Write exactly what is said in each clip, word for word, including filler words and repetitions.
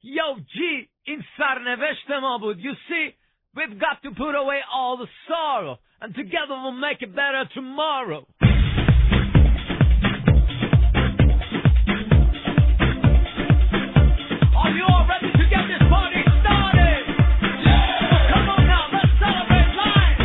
Yo, G, این سرنوشت ما بود. You see, we've got to put away all the sorrow, and together we'll make it better tomorrow. Are you all ready to get this party started? Yeah! So come on now, let's celebrate life!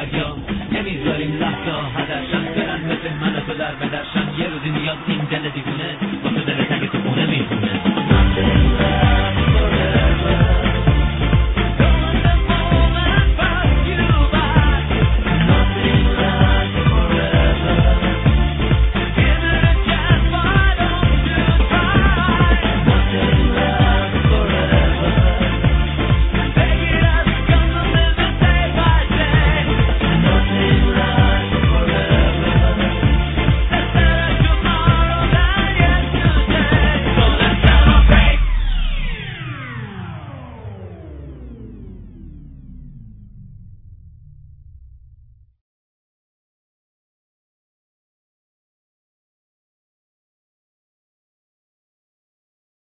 نمیذاریم لحظه هدرشن برن مثل من و تو در بدرشن یه روزی میاد این دل دیوونه